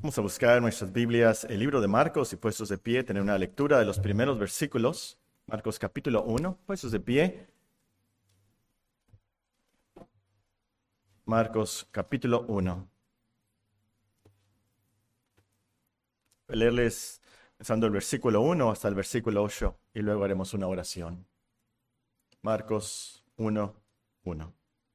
Vamos a buscar en nuestras Biblias el libro de Marcos y puestos de pie, tener una lectura de los primeros versículos. Marcos capítulo 1, puestos de pie. Marcos capítulo 1. Voy a leerles empezando el versículo 1 hasta el versículo 8 y luego haremos una oración. Marcos 1, 1.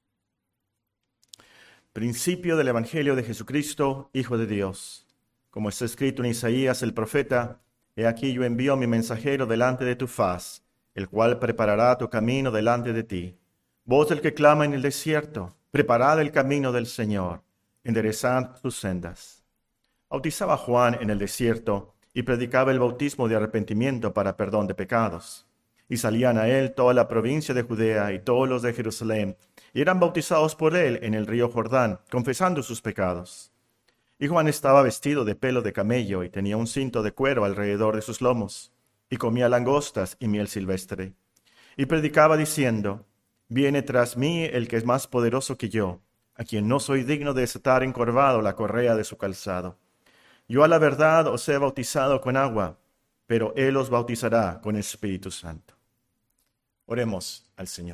Principio del Evangelio de Jesucristo, Hijo de Dios. Como está escrito en Isaías el profeta, he aquí yo envío a mi mensajero delante de tu faz, el cual preparará tu camino delante de ti. Voz del que clama en el desierto, preparad el camino del Señor, enderezad sus sendas. Bautizaba Juan en el desierto y predicaba el bautismo de arrepentimiento para perdón de pecados. Y salían a él toda la provincia de Judea y todos los de Jerusalén, y eran bautizados por él en el río Jordán, confesando sus pecados. Y Juan estaba vestido de pelo de camello y tenía un cinto de cuero alrededor de sus lomos, y comía langostas y miel silvestre. Y predicaba diciendo, viene tras mí el que es más poderoso que yo, a quien no soy digno de desatar encorvado la correa de su calzado. Yo a la verdad os he bautizado con agua, pero él os bautizará con Espíritu Santo. Oremos al Señor.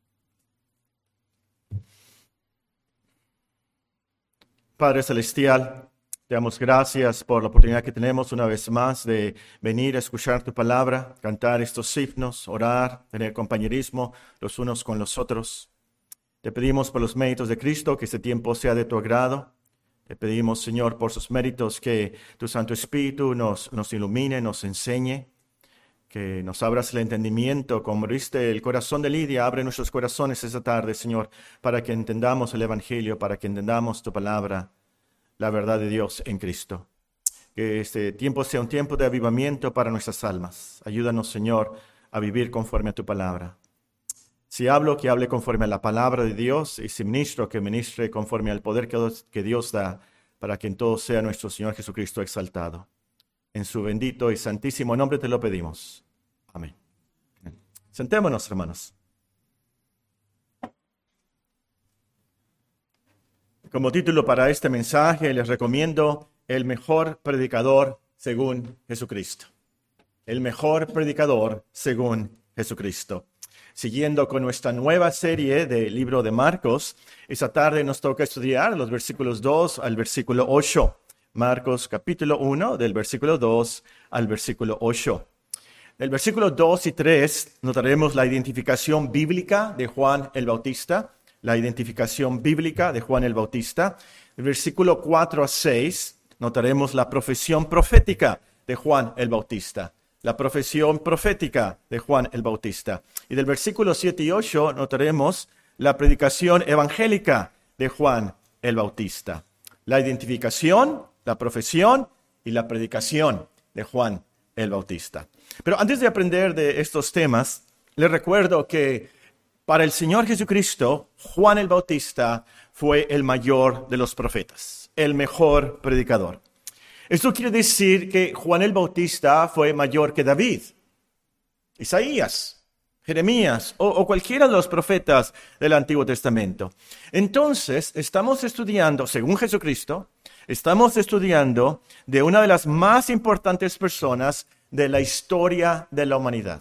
Padre Celestial, te damos gracias por la oportunidad que tenemos una vez más de venir a escuchar tu palabra, cantar estos himnos, orar, tener compañerismo los unos con los otros. Te pedimos por los méritos de Cristo que este tiempo sea de tu agrado. Te pedimos, Señor, por sus méritos que tu Santo Espíritu nos ilumine, nos enseñe, que nos abras el entendimiento, como abriste el corazón de Lidia, abre nuestros corazones esta tarde, Señor, para que entendamos el Evangelio, para que entendamos tu palabra, la verdad de Dios en Cristo. Que este tiempo sea un tiempo de avivamiento para nuestras almas. Ayúdanos, Señor, a vivir conforme a tu palabra. Si hablo, que hable conforme a la palabra de Dios, y si ministro, que ministre conforme al poder que Dios da, para que en todo sea nuestro Señor Jesucristo exaltado. En su bendito y santísimo nombre te lo pedimos. Amén. Sentémonos, hermanos. Como título para este mensaje les recomiendo El mejor predicador según Jesucristo. El mejor predicador según Jesucristo. Siguiendo con nuestra nueva serie del libro de Marcos, esta tarde nos toca estudiar los versículos 2 al versículo 8. Marcos capítulo 1, del versículo 2 al versículo 8. Del versículo 2 y 3 notaremos la identificación bíblica de Juan el Bautista. La identificación bíblica de Juan el Bautista. Del versículo 4 a 6 notaremos la profesión profética de Juan el Bautista. La profesión profética de Juan el Bautista. Y del versículo 7 y 8 notaremos la predicación evangélica de Juan el Bautista. La identificación, la profesión y la predicación de Juan el Bautista. Pero antes de aprender de estos temas, les recuerdo que para el Señor Jesucristo, Juan el Bautista fue el mayor de los profetas, el mejor predicador. Esto quiere decir que Juan el Bautista fue mayor que David, Isaías, Jeremías o cualquiera de los profetas del Antiguo Testamento. Entonces, estamos estudiando, según Jesucristo, estamos estudiando de una de las más importantes personas de la historia de la humanidad.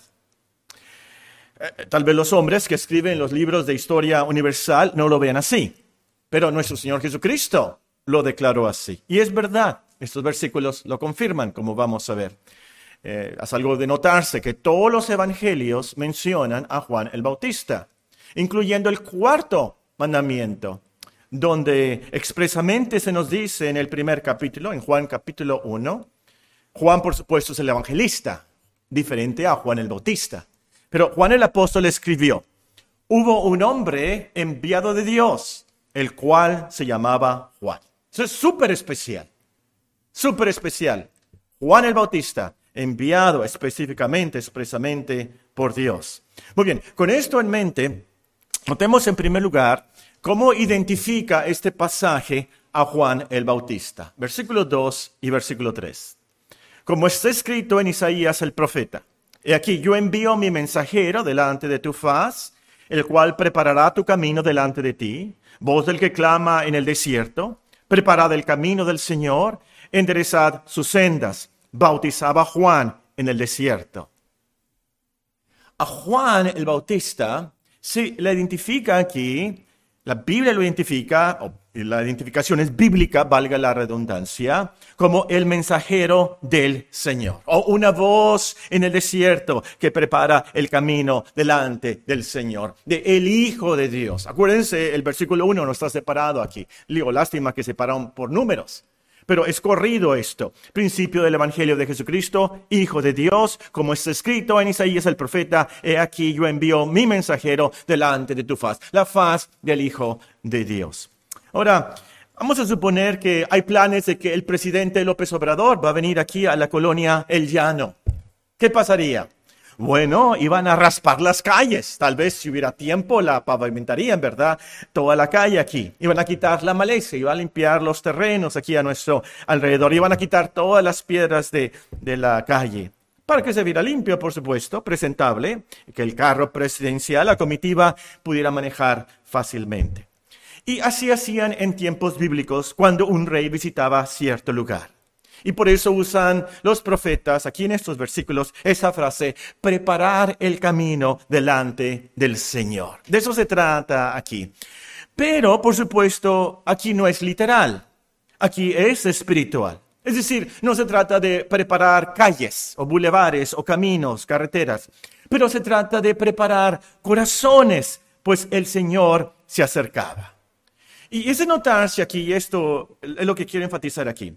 Tal vez los hombres que escriben los libros de historia universal no lo vean así, pero nuestro Señor Jesucristo lo declaró así. Y es verdad, estos versículos lo confirman, como vamos a ver. Es algo de notarse que todos los evangelios mencionan a Juan el Bautista, incluyendo el cuarto mandamiento, donde expresamente se nos dice en el primer capítulo, en Juan capítulo 1, Juan por supuesto es el evangelista, diferente a Juan el Bautista. Pero Juan el apóstol escribió, hubo un hombre enviado de Dios, el cual se llamaba Juan. Eso es súper especial, súper especial. Juan el Bautista, enviado específicamente, expresamente por Dios. Muy bien, con esto en mente, notemos en primer lugar cómo identifica este pasaje a Juan el Bautista. Versículo 2 y versículo 3. Como está escrito en Isaías el profeta, he aquí, yo envío mi mensajero delante de tu faz, el cual preparará tu camino delante de ti. Voz del que clama en el desierto, preparad el camino del Señor, enderezad sus sendas. Bautizaba a Juan en el desierto. A Juan el Bautista se le identifica aquí, la Biblia lo identifica, y la identificación es bíblica, valga la redundancia, como el mensajero del Señor, o una voz en el desierto que prepara el camino delante del Señor, de el Hijo de Dios. Acuérdense, el versículo 1 no está separado aquí. Digo, lástima que separaron por números. Pero es corrido esto. Principio del Evangelio de Jesucristo, Hijo de Dios, como está escrito en Isaías el profeta, he aquí yo envío mi mensajero delante de tu faz, la faz del Hijo de Dios. Ahora, vamos a suponer que hay planes de que el presidente López Obrador va a venir aquí a la colonia El Llano. ¿Qué pasaría? Bueno, iban a raspar las calles. Tal vez si hubiera tiempo la pavimentarían, ¿verdad? Toda la calle aquí. Iban a quitar la maleza, iban a limpiar los terrenos aquí a nuestro alrededor. Iban a quitar todas las piedras de la calle. Para que se viera limpio, por supuesto, presentable, que el carro presidencial, la comitiva, pudiera manejar fácilmente. Y así hacían en tiempos bíblicos cuando un rey visitaba cierto lugar. Y por eso usan los profetas, aquí en estos versículos, esa frase, preparar el camino delante del Señor. De eso se trata aquí. Pero, por supuesto, aquí no es literal. Aquí es espiritual. Es decir, no se trata de preparar calles o bulevares o caminos, carreteras. Pero se trata de preparar corazones, pues el Señor se acercaba. Y es de notarse aquí, y esto es lo que quiero enfatizar aquí.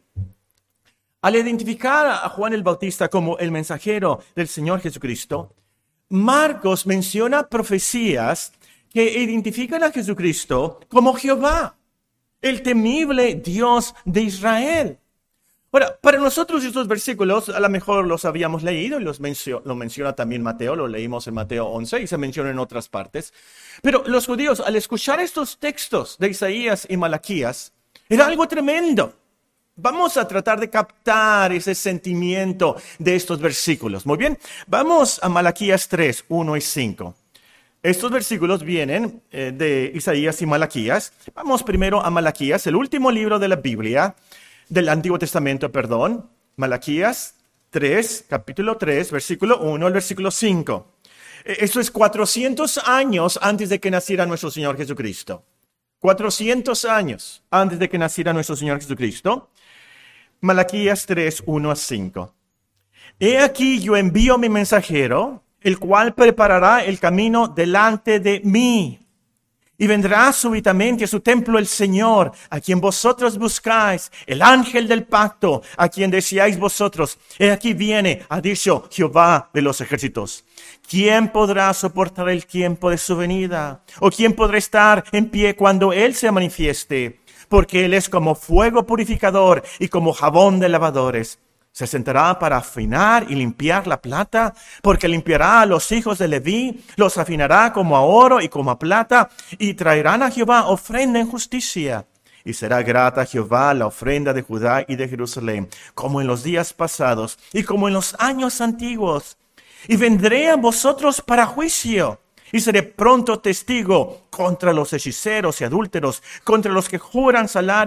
Al identificar a Juan el Bautista como el mensajero del Señor Jesucristo, Marcos menciona profecías que identifican a Jesucristo como Jehová, el temible Dios de Israel. Ahora, para nosotros estos versículos a lo mejor los habíamos leído y lo menciona también Mateo, lo leímos en Mateo 11 y se menciona en otras partes. Pero los judíos, al escuchar estos textos de Isaías y Malaquías, era algo tremendo. Vamos a tratar de captar ese sentimiento de estos versículos. Muy bien, vamos a Malaquías 3, 1 y 5. Estos versículos vienen de Isaías y Malaquías. Vamos primero a Malaquías, el último libro de la Biblia, del Antiguo Testamento, perdón. Malaquías 3, capítulo 3, versículo 1 al versículo 5. Eso es 400 años antes de que naciera nuestro Señor Jesucristo. 400 años antes de que naciera nuestro Señor Jesucristo. Malaquías 3, 1 a 5. He aquí yo envío mi mensajero, el cual preparará el camino delante de mí. Y vendrá súbitamente a su templo el Señor, a quien vosotros buscáis, el ángel del pacto, a quien deseáis vosotros. He aquí viene, ha dicho Jehová de los ejércitos. ¿Quién podrá soportar el tiempo de su venida? ¿O quién podrá estar en pie cuando Él se manifieste? Porque Él es como fuego purificador y como jabón de lavadores. Se sentará para afinar y limpiar la plata, porque limpiará a los hijos de Leví, los afinará como a oro y como a plata, y traerán a Jehová ofrenda en justicia. Y será grata a Jehová la ofrenda de Judá y de Jerusalén, como en los días pasados y como en los años antiguos. Y vendré a vosotros para juicio. Y seré pronto testigo contra los hechiceros y adúlteros, contra los que juran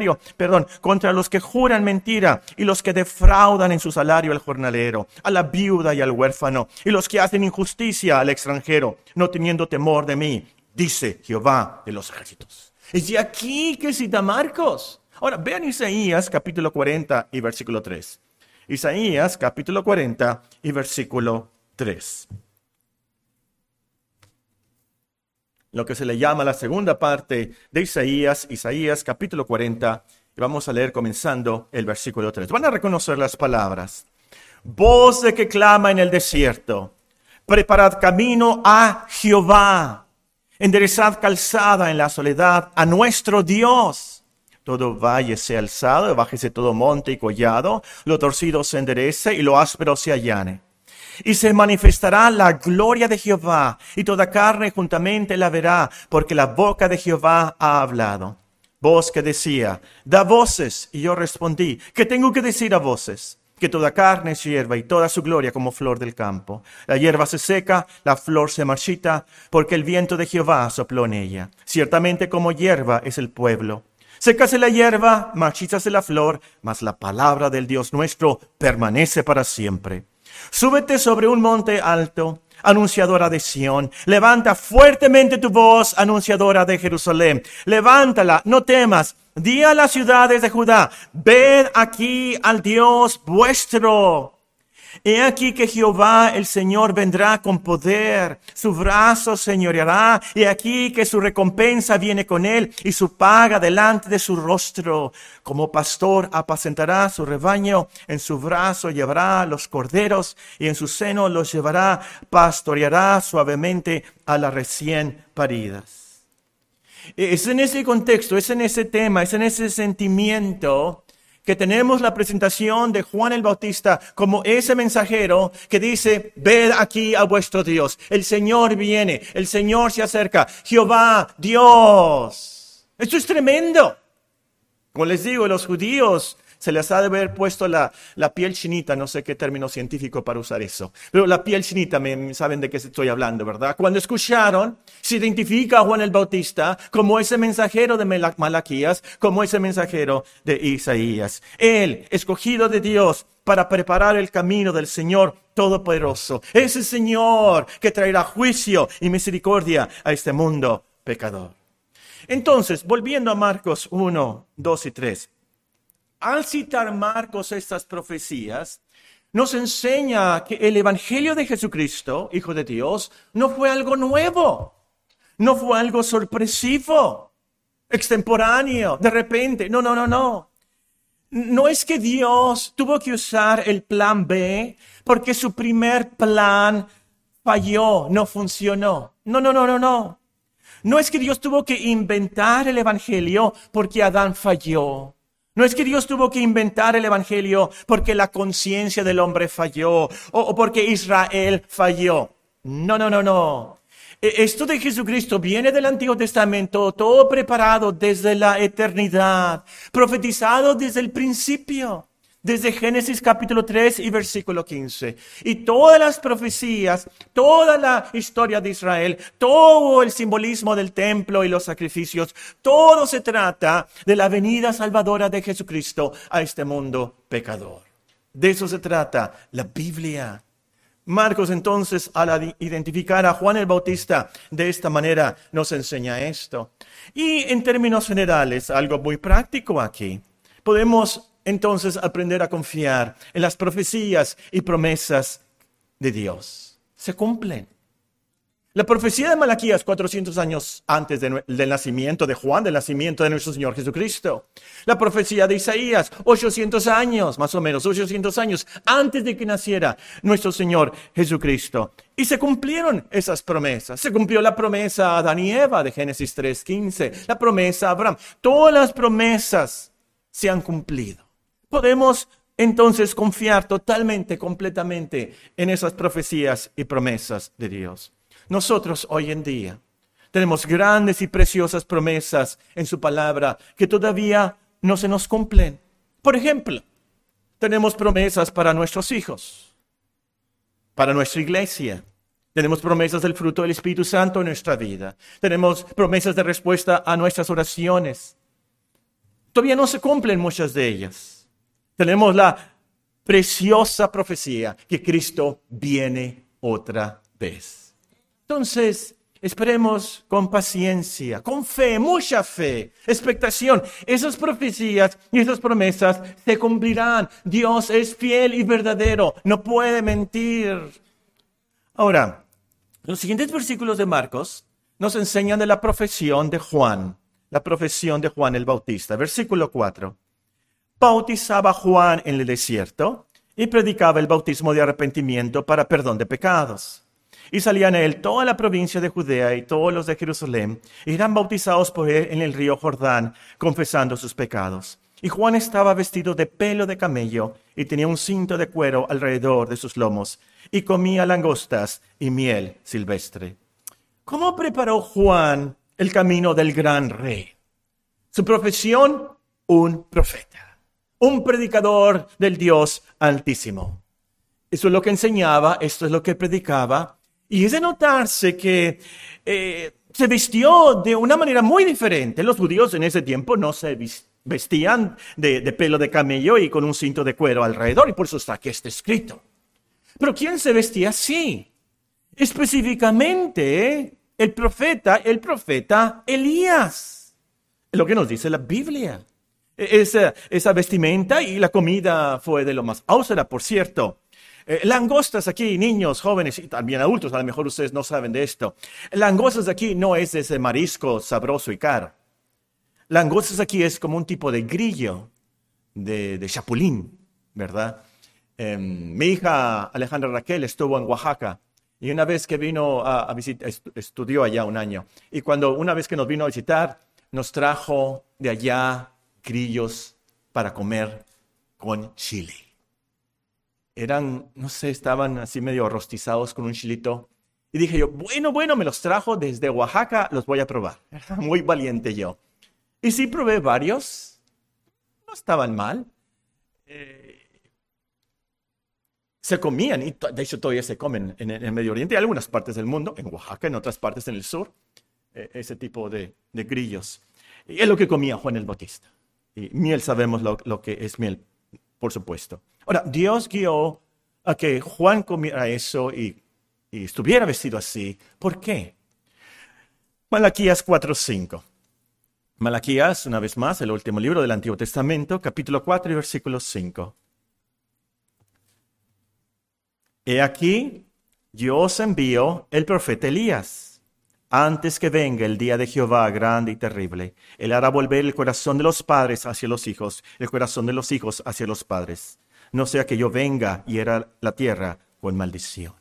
contra los que juran mentira y los que defraudan en su salario al jornalero, a la viuda y al huérfano, y los que hacen injusticia al extranjero, no teniendo temor de mí, dice Jehová de los ejércitos. Es de aquí que cita Marcos. Ahora, vean Isaías capítulo 40 y versículo 3. Isaías capítulo 40 y versículo 3. Lo que se le llama la segunda parte de Isaías capítulo 40, y vamos a leer comenzando el versículo 3. Van a reconocer las palabras. Voz de que clama en el desierto, preparad camino a Jehová, enderezad calzada en la soledad a nuestro Dios. Todo valle sea alzado, bájese todo monte y collado, lo torcido se enderece y lo áspero se allane. Y se manifestará la gloria de Jehová, y toda carne juntamente la verá, porque la boca de Jehová ha hablado. Voz que decía, da voces, y yo respondí, ¿qué tengo que decir a voces? Que toda carne es hierba, y toda su gloria como flor del campo. La hierba se seca, la flor se marchita, porque el viento de Jehová sopló en ella. Ciertamente como hierba es el pueblo. Sécase la hierba, marchítase la flor, mas la palabra del Dios nuestro permanece para siempre. Súbete sobre un monte alto, anunciadora de Sión. Levanta fuertemente tu voz, anunciadora de Jerusalén. Levántala, no temas. Di a las ciudades de Judá, ved aquí al Dios vuestro. He aquí que Jehová el Señor vendrá con poder, su brazo señoreará, y aquí que su recompensa viene con él, y su paga delante de su rostro. Como pastor apacentará su rebaño, en su brazo llevará los corderos, y en su seno los llevará, pastoreará suavemente a las recién paridas. Es en ese contexto, es en ese tema, es en ese sentimiento que tenemos la presentación de Juan el Bautista como ese mensajero que dice, ved aquí a vuestro Dios. El Señor viene, el Señor se acerca. Jehová, Dios. Esto es tremendo. Como les digo, los judíos se les ha de haber puesto la piel chinita, no sé qué término científico para usar eso, pero la piel chinita, saben de qué estoy hablando, ¿verdad? Cuando escucharon, se identifica a Juan el Bautista como ese mensajero de Malaquías, como ese mensajero de Isaías. Él, escogido de Dios para preparar el camino del Señor Todopoderoso. Ese Señor que traerá juicio y misericordia a este mundo pecador. Entonces, volviendo a Marcos 1, 2 y 3. Al citar Marcos estas profecías, nos enseña que el Evangelio de Jesucristo, Hijo de Dios, no fue algo nuevo, no fue algo sorpresivo, extemporáneo, de repente. No. No es que Dios tuvo que usar el plan B porque su primer plan falló, no funcionó. No. No es que Dios tuvo que inventar el Evangelio porque Adán falló. No es que Dios tuvo que inventar el Evangelio porque la conciencia del hombre falló o porque Israel falló. No. Esto de Jesucristo viene del Antiguo Testamento, todo preparado desde la eternidad, profetizado desde el principio, desde Génesis capítulo 3 y versículo 15. Y todas las profecías, toda la historia de Israel, todo el simbolismo del templo y los sacrificios, todo se trata de la venida salvadora de Jesucristo a este mundo pecador. De eso se trata la Biblia. Marcos entonces, al identificar a Juan el Bautista de esta manera, nos enseña esto. Y en términos generales, algo muy práctico aquí. Podemos entonces aprender a confiar en las profecías y promesas de Dios. Se cumplen. La profecía de Malaquías, 400 años antes del nacimiento de Juan, del nacimiento de nuestro Señor Jesucristo. La profecía de Isaías, 800 años, más o menos, 800 años antes de que naciera nuestro Señor Jesucristo. Y se cumplieron esas promesas. Se cumplió la promesa a Adán y Eva de Génesis 3:15, la promesa a Abraham. Todas las promesas se han cumplido. Podemos entonces confiar totalmente, completamente en esas profecías y promesas de Dios. Nosotros hoy en día tenemos grandes y preciosas promesas en su palabra que todavía no se nos cumplen. Por ejemplo, tenemos promesas para nuestros hijos, para nuestra iglesia. Tenemos promesas del fruto del Espíritu Santo en nuestra vida. Tenemos promesas de respuesta a nuestras oraciones. Todavía no se cumplen muchas de ellas. Tenemos la preciosa profecía que Cristo viene otra vez. Entonces, esperemos con paciencia, con fe, mucha fe, expectación. Esas profecías y esas promesas se cumplirán. Dios es fiel y verdadero, no puede mentir. Ahora, los siguientes versículos de Marcos nos enseñan de la profesión de Juan, la profesión de Juan el Bautista. Versículo 4. Bautizaba Juan en el desierto y predicaba el bautismo de arrepentimiento para perdón de pecados. Y salían a él toda la provincia de Judea y todos los de Jerusalén, y eran bautizados por él en el río Jordán, confesando sus pecados. Y Juan estaba vestido de pelo de camello, y tenía un cinto de cuero alrededor de sus lomos, y comía langostas y miel silvestre. ¿Cómo preparó Juan el camino del gran rey? Su profesión, un profeta. Un predicador del Dios Altísimo. Eso es lo que enseñaba, esto es lo que predicaba. Y es de notarse que se vistió de una manera muy diferente. Los judíos en ese tiempo no se vestían de pelo de camello y con un cinto de cuero alrededor, y por eso está aquí está escrito. Pero ¿quién se vestía así? Específicamente, el profeta Elías. Es lo que nos dice la Biblia. Esa vestimenta y la comida fue de lo más austera, por cierto. Langostas aquí, niños, jóvenes y también adultos, a lo mejor ustedes no saben de esto. Langostas aquí no es ese marisco sabroso y caro. Langostas aquí es como un tipo de grillo, de chapulín, ¿verdad? Mi hija Alejandra Raquel estuvo en Oaxaca y una vez que vino a visitar, estudió allá un año. Y una vez que nos vino a visitar, nos trajo de allá grillos para comer con chile. Eran, no sé, estaban así medio rostizados con un chilito. Y dije yo, bueno, me los trajo desde Oaxaca, los voy a probar. Muy valiente yo. Y sí probé varios, no estaban mal. Se comían, y de hecho todavía se comen en el Medio Oriente, en algunas partes del mundo, en Oaxaca, en otras partes en el sur, ese tipo de grillos. Y es lo que comía Juan el Bautista. Y miel sabemos lo que es miel, por supuesto. Ahora, Dios guió a que Juan comiera eso y estuviera vestido así. ¿Por qué? Malaquías 4:5. Malaquías, una vez más, el último libro del Antiguo Testamento, capítulo 4 y versículo 5. He aquí, yo os envío el profeta Elías, antes que venga el día de Jehová grande y terrible. Él hará volver el corazón de los padres hacia los hijos, el corazón de los hijos hacia los padres. No sea que yo venga y hiera la tierra con maldición.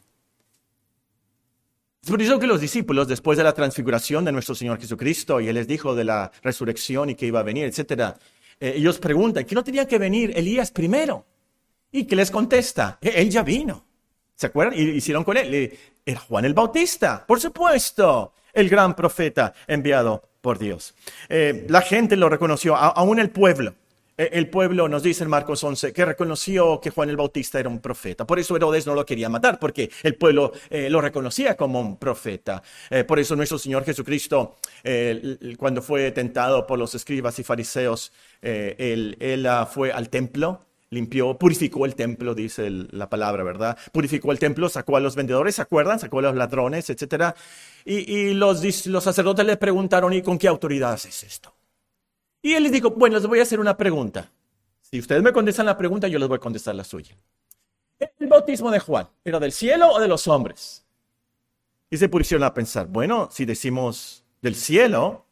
Es por eso que los discípulos, después de la transfiguración de nuestro Señor Jesucristo, y Él les dijo de la resurrección y que iba a venir, etc., ellos preguntan, ¿que no tenía que venir Elías primero? ¿Y qué les contesta? Él ya vino. ¿Se acuerdan? Y hicieron con él. Era Juan el Bautista, por supuesto, el gran profeta enviado por Dios. La gente lo reconoció, aún el pueblo. El pueblo, nos dice en Marcos 11, que reconoció que Juan el Bautista era un profeta. Por eso Herodes no lo quería matar, porque el pueblo lo reconocía como un profeta. Por eso nuestro Señor Jesucristo, cuando fue tentado por los escribas y fariseos, él fue al templo, limpió, purificó el templo, dice la palabra, ¿verdad? Purificó el templo, sacó a los vendedores, ¿se acuerdan? Sacó a los ladrones, etc. Y los sacerdotes le preguntaron, ¿y con qué autoridad haces esto? Y él les dijo, bueno, les voy a hacer una pregunta. Si ustedes me contestan la pregunta, yo les voy a contestar la suya. ¿El bautismo de Juan era del cielo o de los hombres? Y se pusieron a pensar, bueno, si decimos del cielo,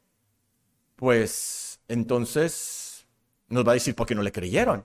pues entonces nos va a decir por qué no le creyeron.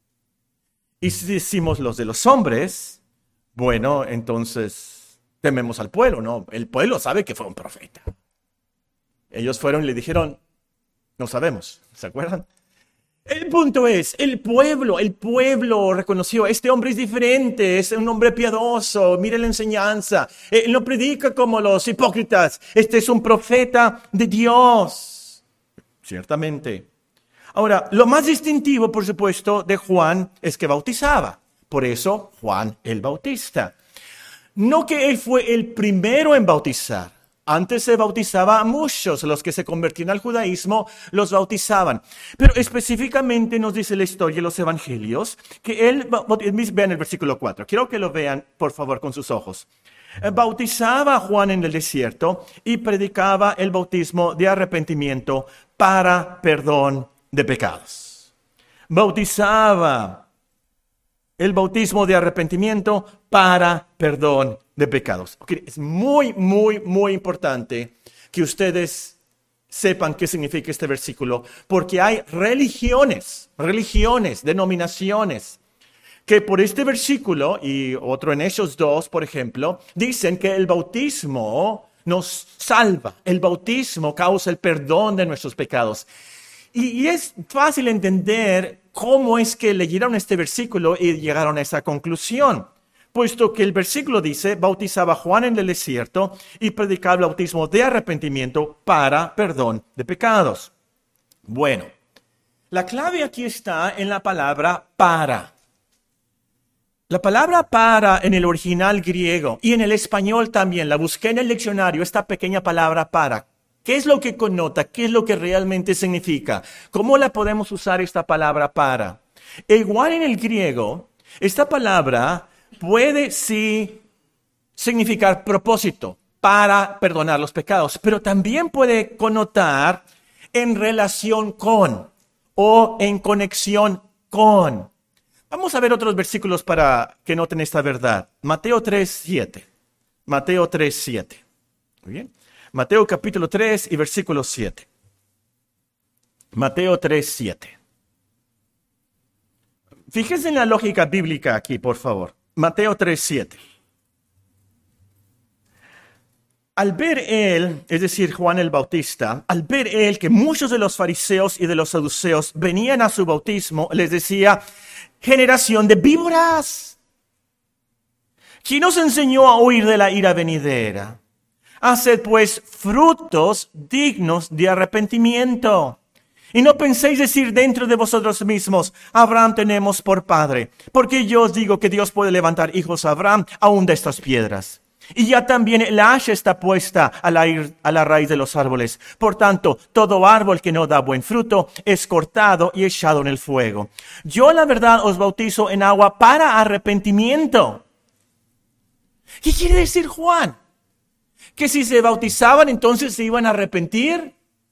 Y si decimos los de los hombres, bueno, entonces tememos al pueblo, ¿no? El pueblo sabe que fue un profeta. Ellos fueron y le dijeron, no sabemos, ¿se acuerdan? El punto es, el pueblo reconoció, este hombre es diferente, es un hombre piadoso, mire la enseñanza, él no predica como los hipócritas, este es un profeta de Dios, ciertamente. Ahora, lo más distintivo, por supuesto, de Juan es que bautizaba, por eso Juan el Bautista. No que él fue el primero en bautizar. Antes se bautizaba a muchos, los que se convertían al judaísmo los bautizaban. Pero específicamente nos dice la historia de los evangelios que él, vean el versículo 4, quiero que lo vean por favor con sus ojos. Bautizaba a Juan en el desierto y predicaba el bautismo de arrepentimiento para perdón de pecados. Bautizaba el bautismo de arrepentimiento para perdón de pecados. Okay, es muy importante que ustedes sepan qué significa este versículo, porque hay religiones, denominaciones, que por este versículo y otro en Hechos 2, por ejemplo, dicen que el bautismo nos salva, el bautismo causa el perdón de nuestros pecados. Y es fácil entender cómo es que leyeron este versículo y llegaron a esa conclusión. Puesto que el versículo dice, bautizaba a Juan en el desierto y predicaba el bautismo de arrepentimiento para perdón de pecados. Bueno, la clave aquí está en la palabra para. La palabra para en el original griego y en el español también, la busqué en el diccionario, esta pequeña palabra para. ¿Qué es lo que connota? ¿Qué es lo que realmente significa? ¿Cómo la podemos usar esta palabra para? Igual en el griego, esta palabra puede sí significar propósito para perdonar los pecados, pero también puede connotar en relación con o en conexión con. Vamos a ver otros versículos para que noten esta verdad. Mateo 3:7. Mateo 3:7. Muy bien. Mateo capítulo 3 y versículo 7. Mateo 3:7. Fíjense en la lógica bíblica aquí, por favor. Mateo 3:7. Al ver él, es decir, Juan el Bautista, al ver él que muchos de los fariseos y de los saduceos venían a su bautismo, les decía: generación de víboras, ¿quién os enseñó a huir de la ira venidera? Haced pues frutos dignos de arrepentimiento. Y no penséis decir dentro de vosotros mismos: Abraham tenemos por padre, porque yo os digo que Dios puede levantar hijos a Abraham aún de estas piedras. Y ya también la hacha está puesta a la raíz de los árboles. Por tanto, todo árbol que no da buen fruto es cortado y echado en el fuego. Yo, la verdad, os bautizo en agua para arrepentimiento. ¿Qué quiere decir Juan? ¿Que si se bautizaban entonces se iban a arrepentir?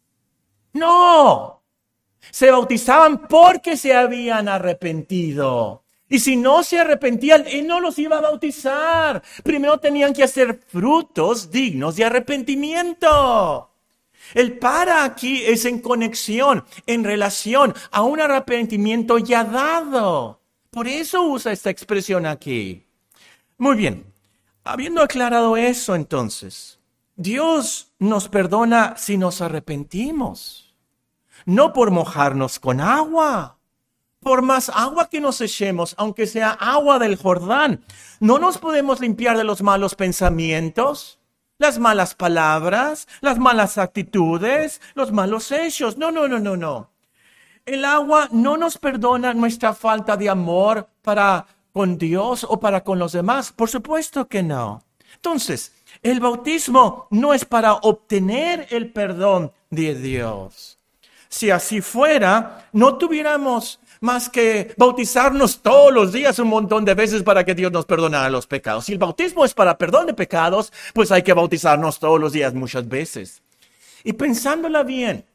No. Se bautizaban porque se habían arrepentido. Y si no se arrepentían, Él no los iba a bautizar. Primero tenían que hacer frutos dignos de arrepentimiento. El para aquí es en conexión, en relación a un arrepentimiento ya dado. Por eso usa esta expresión aquí. Muy bien. Habiendo aclarado eso, entonces, Dios nos perdona si nos arrepentimos. No por mojarnos con agua. Por más agua que nos echemos, aunque sea agua del Jordán, no nos podemos limpiar de los malos pensamientos, las malas palabras, las malas actitudes, los malos hechos. No. El agua no nos perdona nuestra falta de amor para con Dios o para con los demás. Por supuesto que no. Entonces, el bautismo no es para obtener el perdón de Dios. Si así fuera, no tuviéramos más que bautizarnos todos los días un montón de veces para que Dios nos perdonara los pecados. Si el bautismo es para perdón de pecados, pues hay que bautizarnos todos los días muchas veces. Y pensándola bien,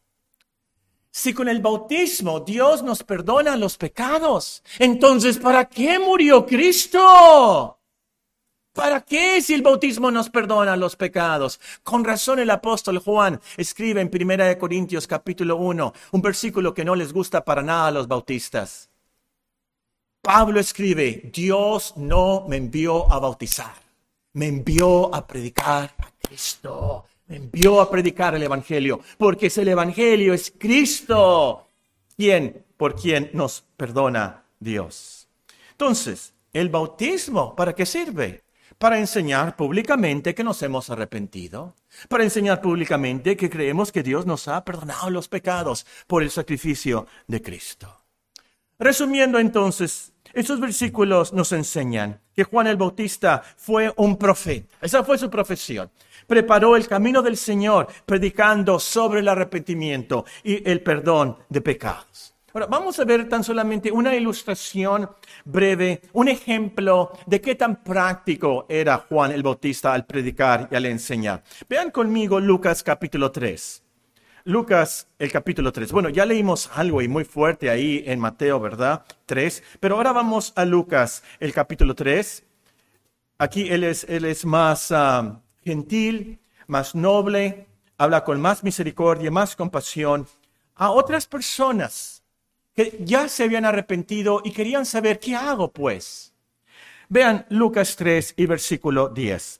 si con el bautismo Dios nos perdona los pecados, entonces ¿para qué murió Cristo? ¿Para qué si el bautismo nos perdona los pecados? Con razón el apóstol Juan escribe en 1 Corintios capítulo 1, un versículo que no les gusta para nada a los bautistas. Pablo escribe: Dios no me envió a bautizar, me envió a predicar a Cristo. Me envió a predicar el Evangelio, porque el Evangelio es Cristo, por quien nos perdona Dios. Entonces, ¿el bautismo para qué sirve? Para enseñar públicamente que nos hemos arrepentido, para enseñar públicamente que creemos que Dios nos ha perdonado los pecados por el sacrificio de Cristo. Resumiendo entonces, estos versículos nos enseñan que Juan el Bautista fue un profeta. Esa fue su profesión. Preparó el camino del Señor predicando sobre el arrepentimiento y el perdón de pecados. Ahora, vamos a ver tan solamente una ilustración breve, un ejemplo de qué tan práctico era Juan el Bautista al predicar y al enseñar. Vean conmigo Lucas capítulo 3. Lucas, el capítulo 3. Bueno, ya leímos algo y muy fuerte ahí en Mateo, ¿verdad? 3. Pero ahora vamos a Lucas, el capítulo 3. Aquí él es más gentil, más noble, habla con más misericordia, más compasión a otras personas que ya se habían arrepentido y querían saber, ¿qué hago pues? Vean Lucas 3 y versículo 10.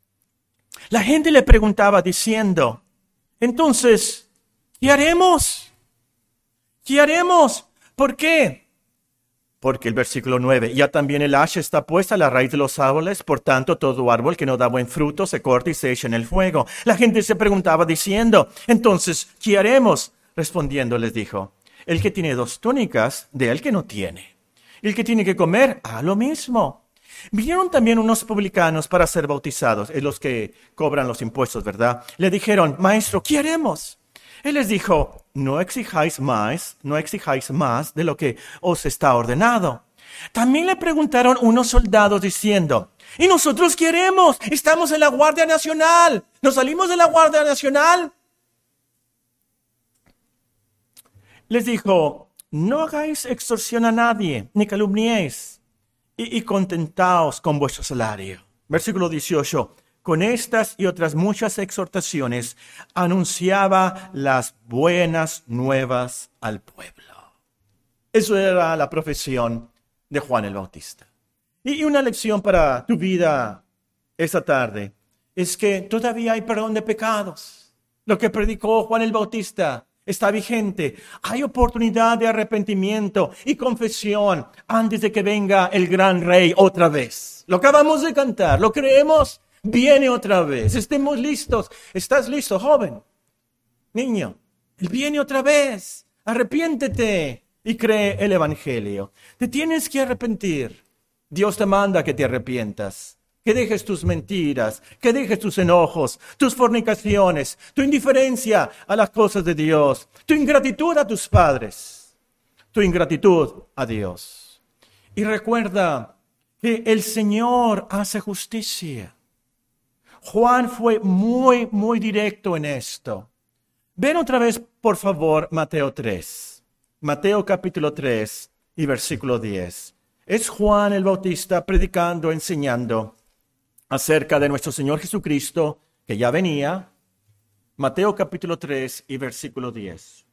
La gente le preguntaba diciendo: entonces, ¿qué haremos? ¿Qué haremos? ¿Por qué? Porque el versículo 9, ya también el hacha está puesta a la raíz de los árboles, por tanto todo árbol que no da buen fruto se corta y se echa en el fuego. La gente se preguntaba diciendo: entonces, ¿qué haremos? Respondiendo les dijo: el que tiene 2 túnicas, dé al que no tiene. Y el que tiene que comer, a lo mismo. Vinieron también unos publicanos para ser bautizados, los que cobran los impuestos, ¿verdad? Le dijeron, maestro, ¿qué haremos? Él les dijo, no exijáis más de lo que os está ordenado. También le preguntaron unos soldados diciendo, ¿y nosotros qué haremos? Estamos en la Guardia Nacional. ¿Nos salimos de la Guardia Nacional? Les dijo, no hagáis extorsión a nadie, ni calumniéis, y contentaos con vuestro salario. Versículo 18. Con estas y otras muchas exhortaciones anunciaba las buenas nuevas al pueblo. Eso era la profesión de Juan el Bautista. Y una lección para tu vida esta tarde es que todavía hay perdón de pecados. Lo que predicó Juan el Bautista está vigente. Hay oportunidad de arrepentimiento y confesión antes de que venga el gran rey otra vez. Lo acabamos de cantar, ¿lo creemos? Viene otra vez. Estemos listos. ¿Estás listo, joven? Niño, Él viene otra vez. Arrepiéntete y cree el Evangelio. Te tienes que arrepentir. Dios te manda que te arrepientas. Que dejes tus mentiras, que dejes tus enojos, tus fornicaciones, tu indiferencia a las cosas de Dios, tu ingratitud a tus padres, tu ingratitud a Dios. Y recuerda que el Señor hace justicia. Juan fue muy directo en esto. Ven otra vez, por favor, Mateo 3. Mateo capítulo 3 y versículo 10. Es Juan el Bautista predicando, enseñando acerca de nuestro Señor Jesucristo, que ya venía. Mateo capítulo 3 y versículo 10.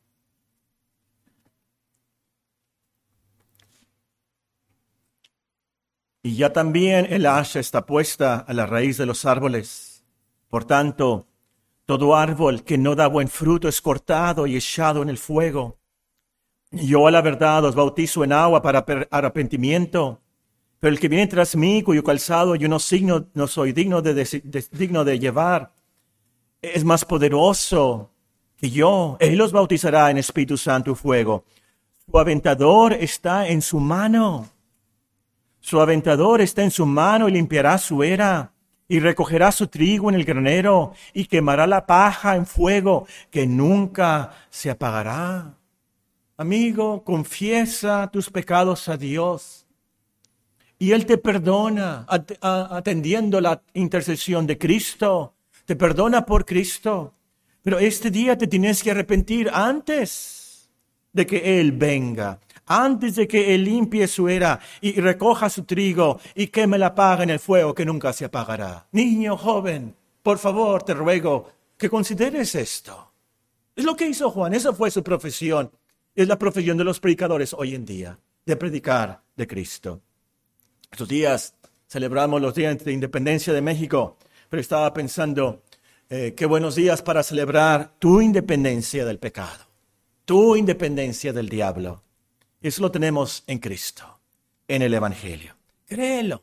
Y ya también el hacha está puesta a la raíz de los árboles. Por tanto, todo árbol que no da buen fruto es cortado y echado en el fuego. Yo a la verdad os bautizo en agua para arrepentimiento, pero el que viene tras mí, cuyo calzado yo no soy digno de llevar, es más poderoso que yo. Él os bautizará en Espíritu Santo y fuego. Su aventador está en su mano. Su aventador está en su mano y limpiará su era y recogerá su trigo en el granero y quemará la paja en fuego que nunca se apagará. Amigo, confiesa tus pecados a Dios y Él te perdona atendiendo la intercesión de Cristo. Te perdona por Cristo. Pero este día te tienes que arrepentir antes de que Él venga. Antes de que Él limpie su era y recoja su trigo y queme la paja en el fuego que nunca se apagará. Niño, joven, por favor, te ruego que consideres esto. Es lo que hizo Juan, esa fue su profesión. Es la profesión de los predicadores hoy en día, de predicar de Cristo. Estos días celebramos los días de independencia de México, pero estaba pensando, qué buenos días para celebrar tu independencia del pecado, tu independencia del diablo. Eso lo tenemos en Cristo, en el Evangelio. Créelo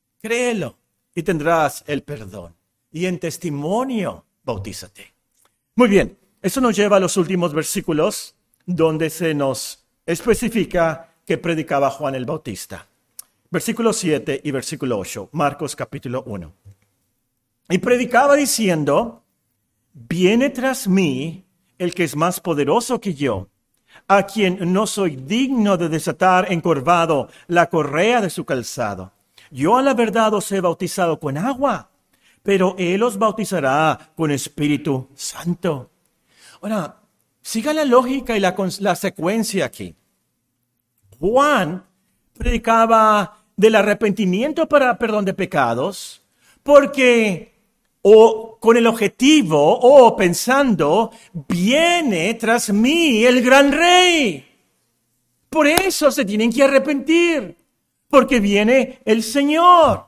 y tendrás el perdón. Y en testimonio, bautízate. Muy bien, eso nos lleva a los últimos versículos donde se nos especifica que predicaba Juan el Bautista. Versículo 7 y versículo 8, Marcos capítulo 1. Y predicaba diciendo, viene tras mí el que es más poderoso que yo, a quien no soy digno de desatar encorvado la correa de su calzado. Yo a la verdad os he bautizado con agua, pero Él os bautizará con Espíritu Santo. Ahora, siga la lógica y la secuencia aquí. Juan predicaba del arrepentimiento para perdón de pecados, porque o con el objetivo o pensando, viene tras mí el gran rey. Por eso se tienen que arrepentir, porque viene el Señor.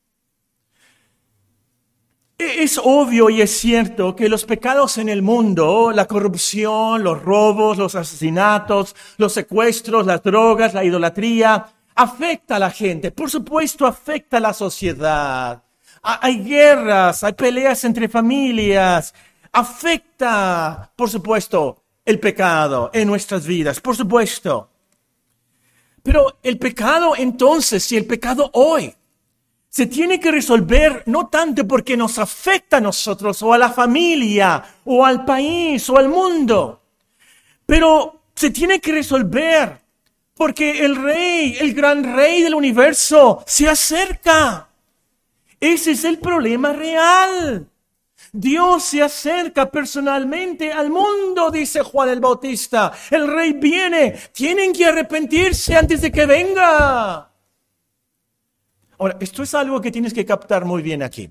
Es obvio y es cierto que los pecados en el mundo, la corrupción, los robos, los asesinatos, los secuestros, las drogas, la idolatría, afecta a la gente. Por supuesto, afecta a la sociedad. Hay guerras, hay peleas entre familias. Afecta, por supuesto, el pecado en nuestras vidas, por supuesto. Pero el pecado entonces, si el pecado hoy se tiene que resolver no tanto porque nos afecta a nosotros o a la familia o al país o al mundo, pero se tiene que resolver porque el rey, el gran rey del universo, se acerca. Ese es el problema real. Dios se acerca personalmente al mundo, dice Juan el Bautista. El rey viene, tienen que arrepentirse antes de que venga. Ahora, esto es algo que tienes que captar muy bien aquí.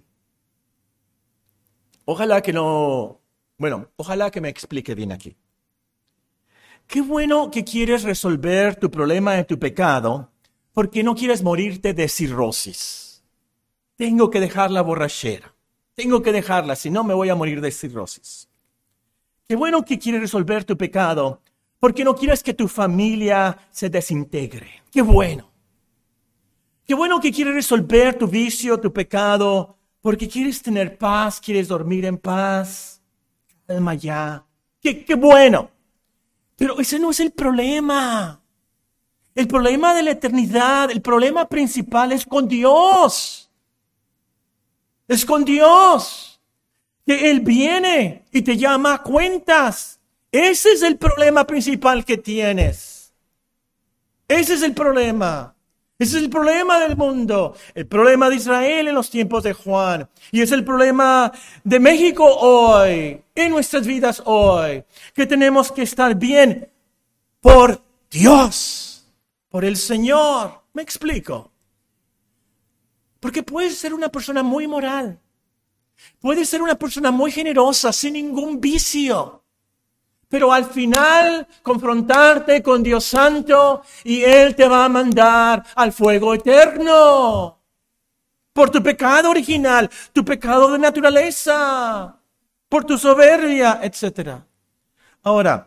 Ojalá que me explique bien aquí. Qué bueno que quieres resolver tu problema de tu pecado porque no quieres morirte de cirrosis. Tengo que dejar la borrachera. Tengo que dejarla, si no me voy a morir de cirrosis. Qué bueno que quieres resolver tu pecado porque no quieres que tu familia se desintegre. Qué bueno. Qué bueno que quieres resolver tu vicio, tu pecado, porque quieres tener paz, quieres dormir en paz. Calma ya. Qué bueno. Pero ese no es el problema. El problema de la eternidad, el problema principal es con Dios. Es con Dios. Que Él viene y te llama a cuentas. Ese es el problema principal que tienes. Ese es el problema. Ese es el problema del mundo. El problema de Israel en los tiempos de Juan. Y es el problema de México hoy, en nuestras vidas hoy. Que tenemos que estar bien por Dios, por el Señor. ¿Me explico? Porque puedes ser una persona muy moral. Puedes ser una persona muy generosa, sin ningún vicio. Pero al final confrontarte con Dios Santo y Él te va a mandar al fuego eterno. Por tu pecado original, tu pecado de naturaleza, por tu soberbia, etc. Ahora,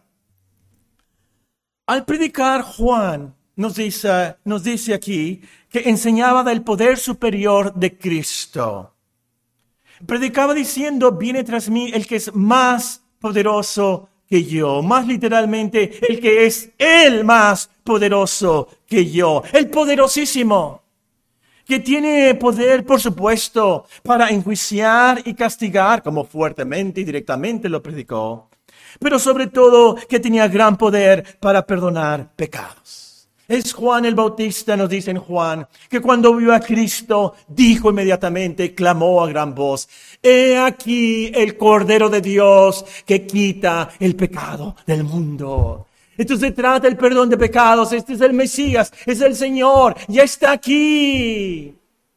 al predicar Juan nos dice aquí que enseñaba del poder superior de Cristo. Predicaba diciendo, viene tras mí el que es más poderoso que yo, más literalmente, el que es el más poderoso que yo, el poderosísimo, que tiene poder, por supuesto, para enjuiciar y castigar, como fuertemente y directamente lo predicó, pero sobre todo que tenía gran poder para perdonar pecados. Es Juan el Bautista, nos dice en Juan, que cuando vio a Cristo, dijo inmediatamente, clamó a gran voz, «He aquí el Cordero de Dios que quita el pecado del mundo». Entonces se trata del perdón de pecados, este es el Mesías, es el Señor, ya está aquí.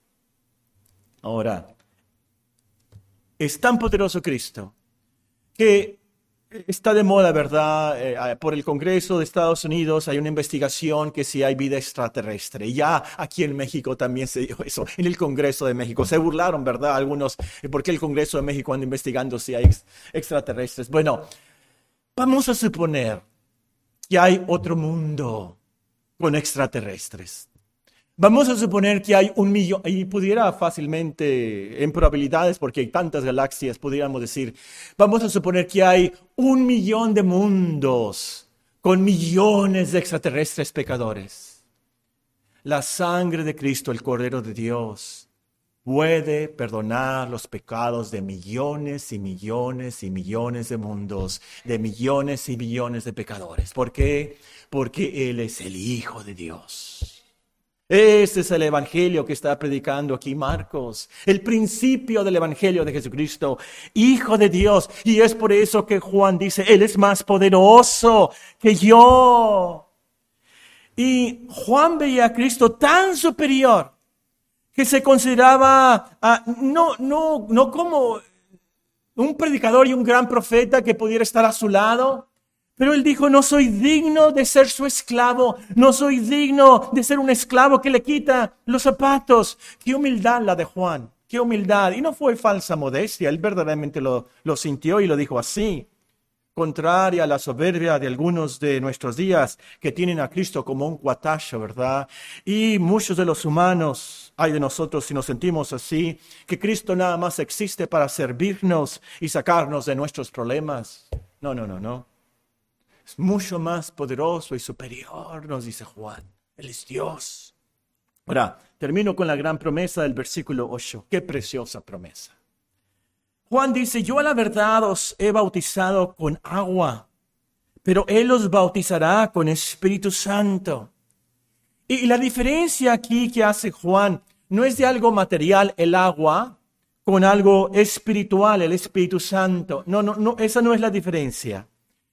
Ahora, es tan poderoso Cristo que está de moda, ¿verdad? Por el Congreso de Estados Unidos hay una investigación que si hay vida extraterrestre. Ya aquí en México también se dio eso, en el Congreso de México. Se burlaron, ¿verdad? Algunos, ¿por qué el Congreso de México anda investigando si hay extraterrestres? Bueno, vamos a suponer que hay otro mundo con extraterrestres. Vamos a suponer que hay 1 millón, y pudiera fácilmente, en probabilidades, porque hay tantas galaxias, pudiéramos decir, vamos a suponer que hay 1 millón de mundos con millones de extraterrestres pecadores. La sangre de Cristo, el Cordero de Dios, puede perdonar los pecados de millones y millones y millones de mundos, de millones y millones de pecadores. ¿Por qué? Porque Él es el Hijo de Dios. Este es el evangelio que está predicando aquí Marcos, el principio del evangelio de Jesucristo, Hijo de Dios. Y es por eso que Juan dice, Él es más poderoso que yo. Y Juan veía a Cristo tan superior que se consideraba no como un predicador y un gran profeta que pudiera estar a su lado. Pero él dijo, no soy digno de ser su esclavo, no soy digno de ser un esclavo que le quita los zapatos. Qué humildad la de Juan, qué humildad. Y no fue falsa modestia, él verdaderamente lo sintió y lo dijo así. Contraria a la soberbia de algunos de nuestros días que tienen a Cristo como un cuatacho, ¿verdad? Y muchos de los humanos, hay de nosotros si nos sentimos así, que Cristo nada más existe para servirnos y sacarnos de nuestros problemas. No. Es mucho más poderoso y superior, nos dice Juan. Él es Dios. Ahora, termino con la gran promesa del versículo 8. Qué preciosa promesa. Juan dice, yo a la verdad os he bautizado con agua, pero Él os bautizará con Espíritu Santo. Y la diferencia aquí que hace Juan no es de algo material, el agua, con algo espiritual, el Espíritu Santo. No, esa no es la diferencia.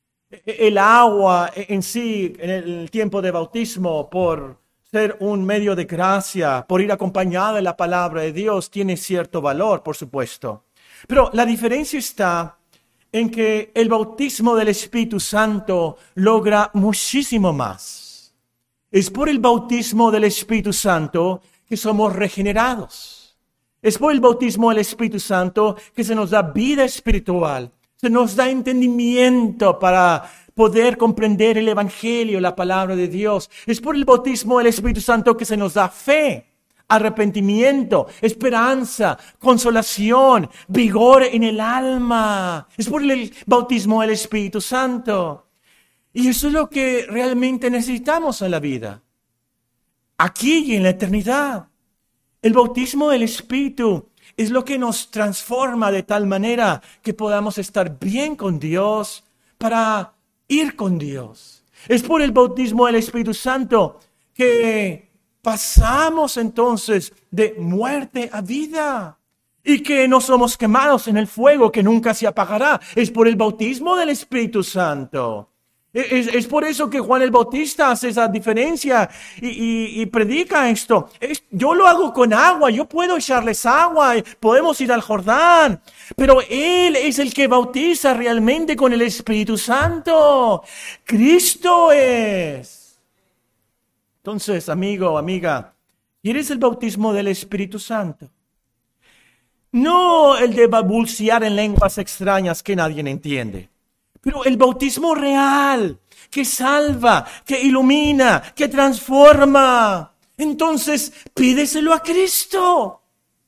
El agua en sí, en el tiempo de bautismo, por ser un medio de gracia, por ir acompañada de la palabra de Dios, tiene cierto valor, por supuesto. Pero la diferencia está en que el bautismo del Espíritu Santo logra muchísimo más. Es por el bautismo del Espíritu Santo que somos regenerados. Es por el bautismo del Espíritu Santo que se nos da vida espiritual. Se nos da entendimiento para poder comprender el Evangelio, la palabra de Dios. Es por el bautismo del Espíritu Santo que se nos da fe, arrepentimiento, esperanza, consolación, vigor en el alma. Es por el bautismo del Espíritu Santo. Y eso es lo que realmente necesitamos en la vida, aquí y en la eternidad. El bautismo del Espíritu es lo que nos transforma de tal manera que podamos estar bien con Dios para ir con Dios. Es por el bautismo del Espíritu Santo que pasamos entonces de muerte a vida y que no somos quemados en el fuego que nunca se apagará. Es por el bautismo del Espíritu Santo. Es por eso que Juan el Bautista hace esa diferencia y predica esto. Yo lo hago con agua, yo puedo echarles agua, podemos ir al Jordán, pero Él es el que bautiza realmente con el Espíritu Santo. Cristo es. Entonces, amigo, amiga, ¿quieres el bautismo del Espíritu Santo? No el de balbucear en lenguas extrañas que nadie entiende. Pero el bautismo real, que salva, que ilumina, que transforma. Entonces, pídeselo a Cristo.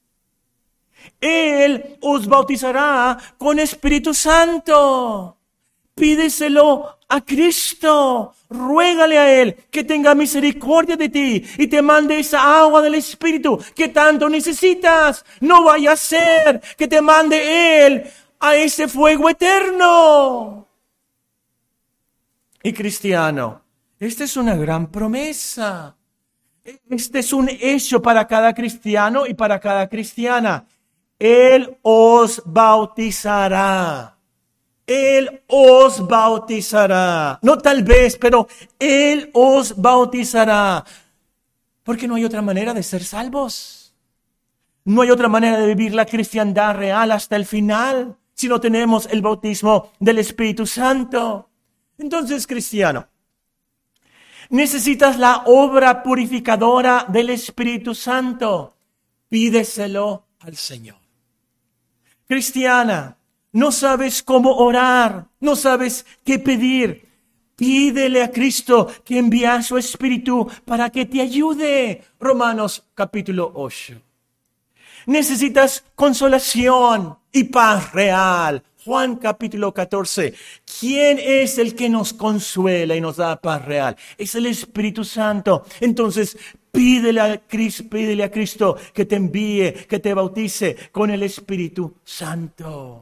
Él os bautizará con Espíritu Santo. Pídeselo a Cristo. Ruégale a Él que tenga misericordia de ti y te mande esa agua del Espíritu que tanto necesitas. No vaya a ser que te mande Él a ese fuego eterno. Y cristiano, esta es una gran promesa. Este es un hecho para cada cristiano y para cada cristiana. Él os bautizará. Él os bautizará. No tal vez, pero Él os bautizará. Porque no hay otra manera de ser salvos. No hay otra manera de vivir la cristiandad real hasta el final si no tenemos el bautismo del Espíritu Santo. Entonces, cristiano, necesitas la obra purificadora del Espíritu Santo. Pídeselo al Señor. Cristiana, no sabes cómo orar, no sabes qué pedir. Pídele a Cristo que envíe a su Espíritu para que te ayude. Romanos capítulo 8. Necesitas consolación y paz real. Juan capítulo 14. ¿Quién es el que nos consuela y nos da paz real? Es el Espíritu Santo. Entonces, pídele a Cristo que te envíe, que te bautice con el Espíritu Santo.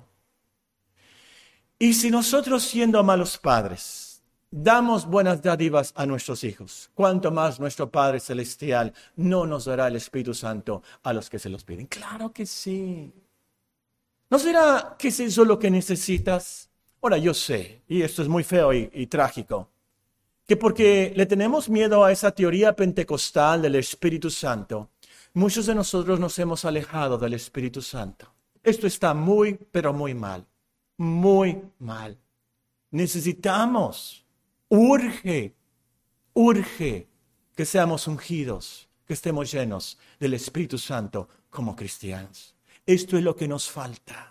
Y si nosotros, siendo malos padres, damos buenas dádivas a nuestros hijos, ¿cuánto más nuestro Padre Celestial no nos dará el Espíritu Santo a los que se los piden? Claro que sí. ¿No será que es eso lo que necesitas? Ahora, yo sé, y esto es muy feo y trágico, que porque le tenemos miedo a esa teoría pentecostal del Espíritu Santo, muchos de nosotros nos hemos alejado del Espíritu Santo. Esto está muy, pero muy mal. Muy mal. Necesitamos, urge que seamos ungidos, que estemos llenos del Espíritu Santo como cristianos. Esto es lo que nos falta.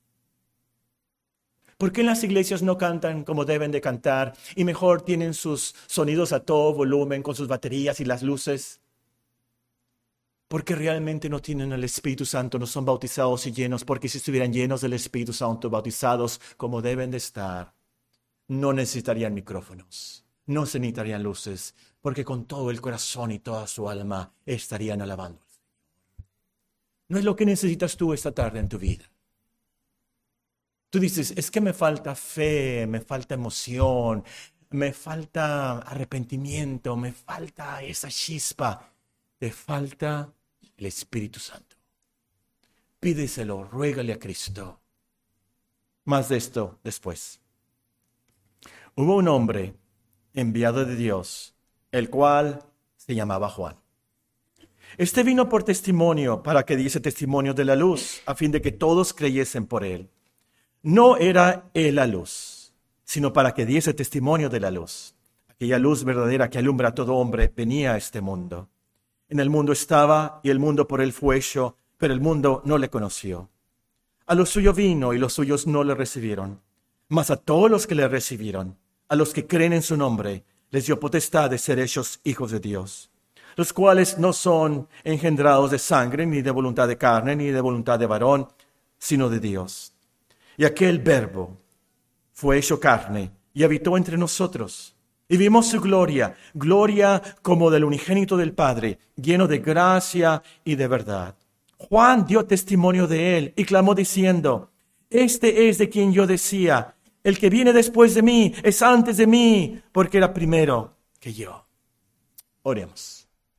¿Por qué en las iglesias no cantan como deben de cantar y mejor tienen sus sonidos a todo volumen con sus baterías y las luces? Porque realmente no tienen el Espíritu Santo, no son bautizados y llenos, porque si estuvieran llenos del Espíritu Santo, bautizados como deben de estar, no necesitarían micrófonos, no se necesitarían luces, porque con todo el corazón y toda su alma estarían alabando. No es lo que necesitas tú esta tarde en tu vida. Tú dices, es que me falta fe, me falta emoción, me falta arrepentimiento, me falta esa chispa. Te falta el Espíritu Santo. Pídeselo, ruégale a Cristo. Más de esto después. Hubo un hombre enviado de Dios, el cual se llamaba Juan. Este vino por testimonio, para que diese testimonio de la luz, a fin de que todos creyesen por él. No era él la luz, sino para que diese testimonio de la luz. Aquella luz verdadera que alumbra a todo hombre venía a este mundo. En el mundo estaba, y el mundo por él fue hecho, pero el mundo no le conoció. A lo suyo vino, y los suyos no le recibieron. Mas a todos los que le recibieron, a los que creen en su nombre, les dio potestad de ser hechos hijos de Dios, los cuales no son engendrados de sangre, ni de voluntad de carne, ni de voluntad de varón, sino de Dios. Y aquel Verbo fue hecho carne y habitó entre nosotros. Y vimos su gloria, gloria como del unigénito del Padre, lleno de gracia y de verdad. Juan dio testimonio de él y clamó diciendo, este es de quien yo decía, el que viene después de mí es antes de mí, porque era primero que yo. Oremos.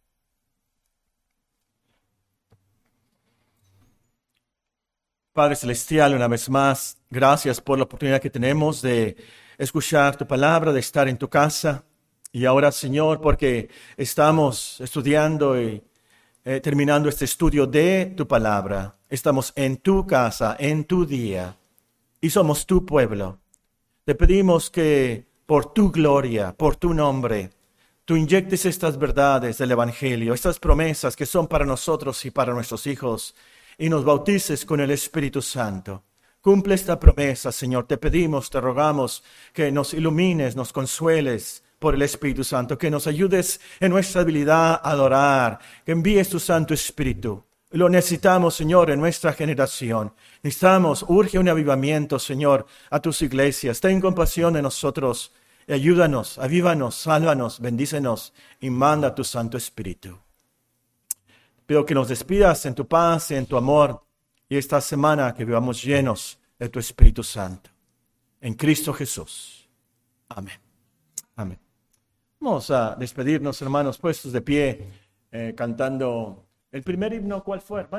Padre Celestial, una vez más, gracias por la oportunidad que tenemos de escuchar tu palabra, de estar en tu casa. Y ahora, Señor, porque estamos estudiando y terminando este estudio de tu palabra, estamos en tu casa, en tu día, y somos tu pueblo. Te pedimos que por tu gloria, por tu nombre, tú inyectes estas verdades del Evangelio, estas promesas que son para nosotros y para nuestros hijos, y nos bautices con el Espíritu Santo. Cumple esta promesa, Señor. Te pedimos, te rogamos que nos ilumines, nos consueles por el Espíritu Santo, que nos ayudes en nuestra habilidad a adorar, que envíes tu Santo Espíritu. Lo necesitamos, Señor, en nuestra generación. Urge un avivamiento, Señor, a tus iglesias. Ten compasión de nosotros y ayúdanos, avívanos, sálvanos, bendícenos y manda tu Santo Espíritu. Pido que nos despidas en tu paz y en tu amor, y esta semana que vivamos llenos de tu Espíritu Santo. En Cristo Jesús. Amén. Amén. Vamos a despedirnos, hermanos, puestos de pie, cantando el primer himno. ¿Cuál fue, hermano?